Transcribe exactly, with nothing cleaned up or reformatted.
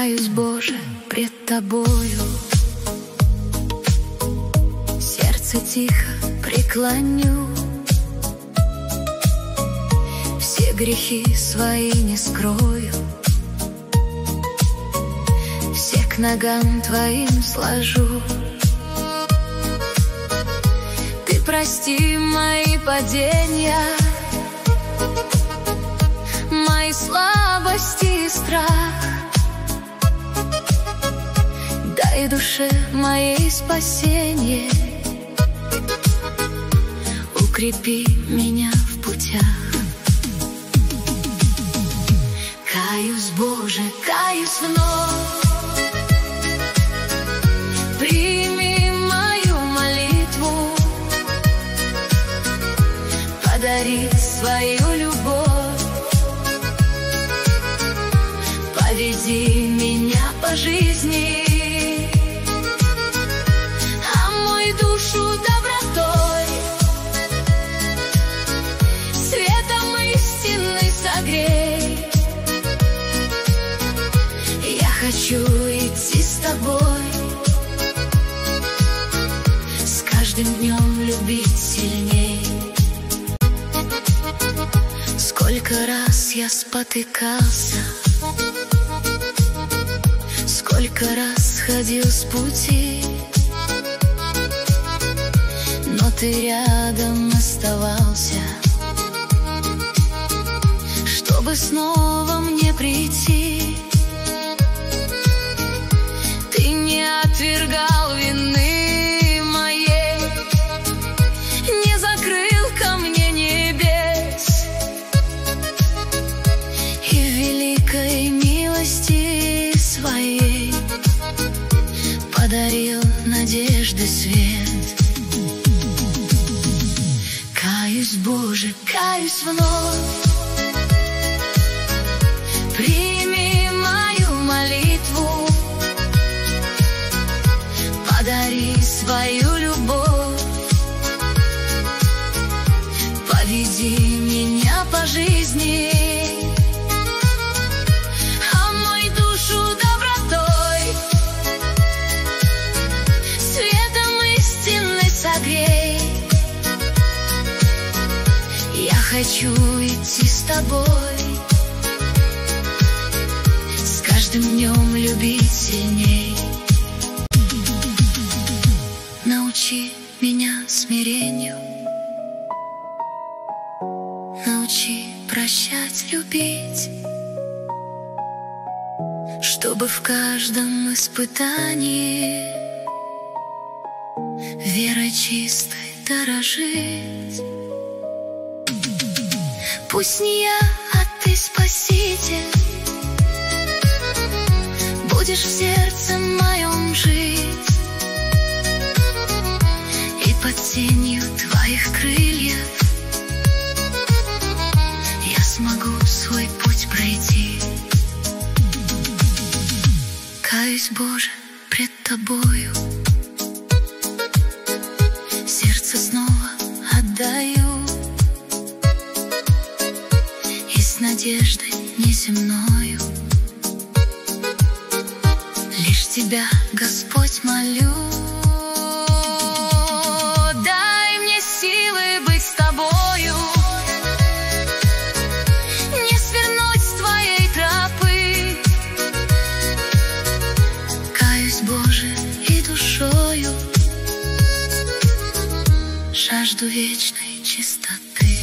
Каюсь, Боже, пред Тобою, сердце тихо преклоню, все грехи свои не скрою, все к ногам Твоим сложу. Ты прости мои падения, мои слабости и страх. Дай душе моей спасение, укрепи меня в путях. Каюсь, Боже, каюсь вновь, прими мою молитву, подари свою любовь, поведи меня по жизни, омой душу добротой, светом истины согрей. Я хочу идти с Тобой, с каждым днем любить сильней. Сколько раз я спотыкался, сколько раз ходил с пути, но Ты рядом оставался, чтобы снова мне прийти. Ты не отвергал вины моей, не закрыл ко мне небес, и в великой милости Своей подарил надежды свет. Каюсь, Боже, каюсь вновь, прими мою молитву, подари свою любовь, поведи меня по жизни, омой душу добротой, светом истины согрей. Я хочу идти с Тобой, с каждым днем любить сильней. Научи меня смирению, научи прощать, любить, чтобы в каждом испытании верой чистой дорожить. Пусть не я, а Ты, Спаситель, будешь в сердце моем жить, и под тенью Твоих крыльев я смогу свой путь пройти. Каюсь, Боже, пред Тобою, сердце снова отдаю, и с надеждой неземною лишь Тебя, Господь, молю. Дай мне силы быть с Тобою, не свернуть с Твоей тропы. Каюсь, Боже, и душою жажду вечной чистоты.